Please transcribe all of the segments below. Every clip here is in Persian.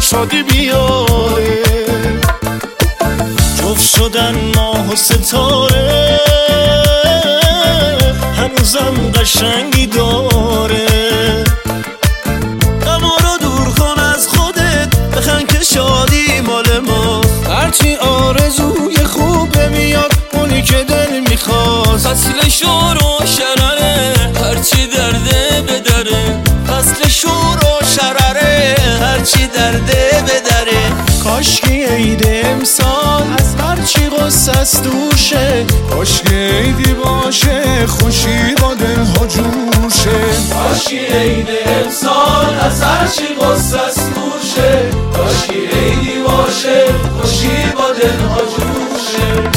شادی بیاره. جفت شدن ماه و ستاره هنوزم قشنگی داره. غما رو دور کن از خودت، بخند که شادی مال ما. هرچی آرزوی خوبه میاد اونی که دل میخواد. فصل شور و شرره هرچی درده بدره. فصل شور و شرره هرچی درده بدره. کاشکی عید امسال از هرچی غصه است دوشه. کاشکی عیدی باشه خوشی با دلها جوشه. کاشکی عید امسال از هرچی غصه است دوشه. کاشکی عیدی باشه خوشی با دلها جوشه.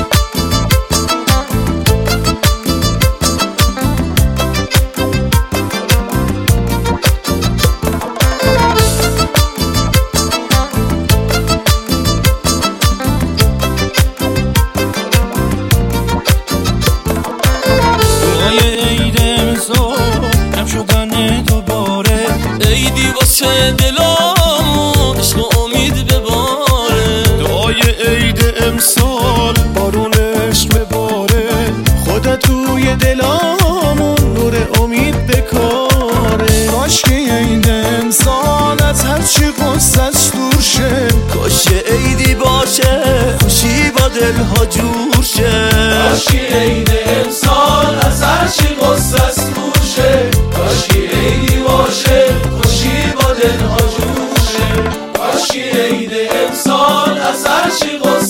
عیدی واسه دلامون عشق و امید بباره. دعای عید امسال بارون عشق بباره. خودت توی دلامون نور امید بکاره. کاشکی عید امسال از هرچی غصه‌اش دور شه. کاش عیدی باشه خوشی با دلها جور شه. کاشکی عید امسال از هرچی غصه است دور شه. کاشکی عیدی باشه خوشی با دلها جوشه. کاشکی عید امسال از هرچی غصه